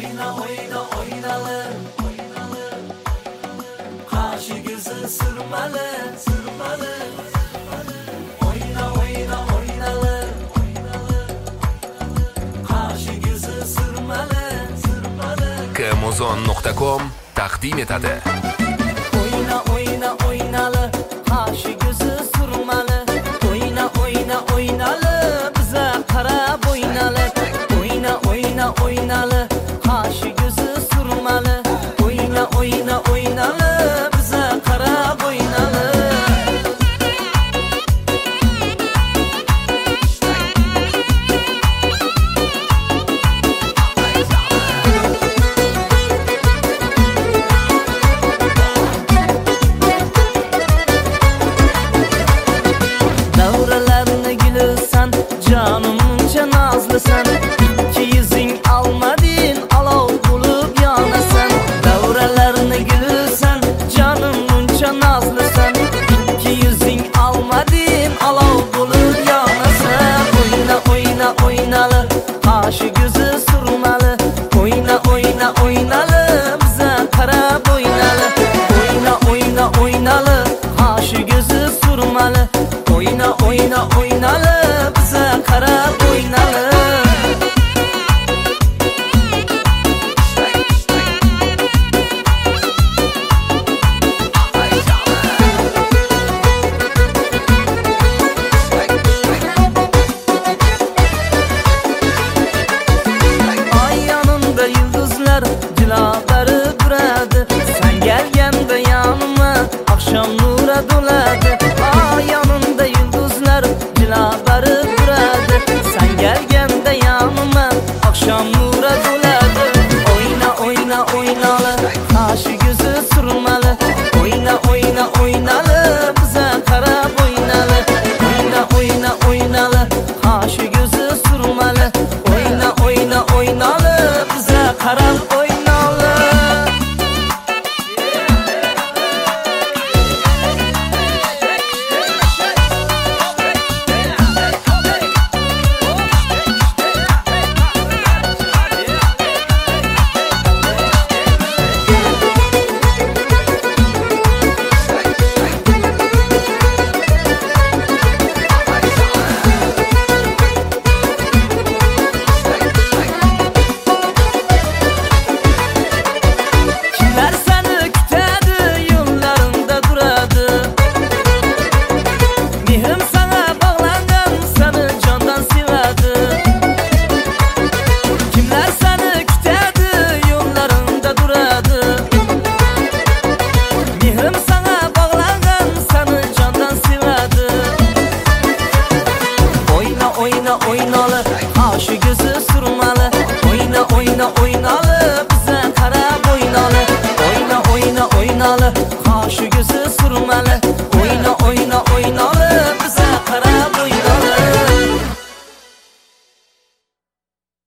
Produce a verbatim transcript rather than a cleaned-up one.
Oyna oyna oynalı, kaşı gözü sırmalı, sırmalı. Oyna oyna oynalı, kaşı gözü sırmalı, sırmalı. Kmozon nuqta com taqdim etadi. Oyna oyna oynalı, kaşı gözü sırmalı. Oyna oyna oynalı, bize qarab oynalı. Oyna oyna oynalı, kaşı gözü sırmalı. Oyna oyna oynalı, bize qarab oynalı. Davralarını gülürsen, canımınca nazlısan. İki yüzün almadın, alov bulup yanasan. Davralarını gülürsen, canımınca nazlısan. İki yüzün almadın, alov bulup yanasan. Oyna oyna oynalı, kaşı gözü sırmalı. Oyna oyna oynalı, bize qarab oynalı. Oyna oyna oynalı, kaşı gözü sırmalı. Oyna oyna oynalı, bize qarab oynalı. Ay yanında yıldızlar dilaları duradı. Sen gelgende yanıma akşam nura doladı. Ay yanında yıldızlar dilaları duradı. Sen gelgende yanıma akşam nura doladı. Oyna oyna oynalı, kaşı gözü sırmalı. Oyna oyna oynalı, bize qarab oynalı. Oyna oyna oynalı, kaşı gözü sırmalı. Oyna oyna oynalı, bize qarab oynalı. Kimler seni kütedi, yollarında duradı. Mihrim sana bağlangan, seni candan sevadi. Kimler seni kütedi, yollarında duradı. Mihrim sana bağlangan, seni candan sevadi. Oyna oyna oynalı, kaşı gözü sırmalı. Oyna oyna oynalı, bize qarab oynalı. Oyna oyna oynalı, kaşı gözü sırmalı.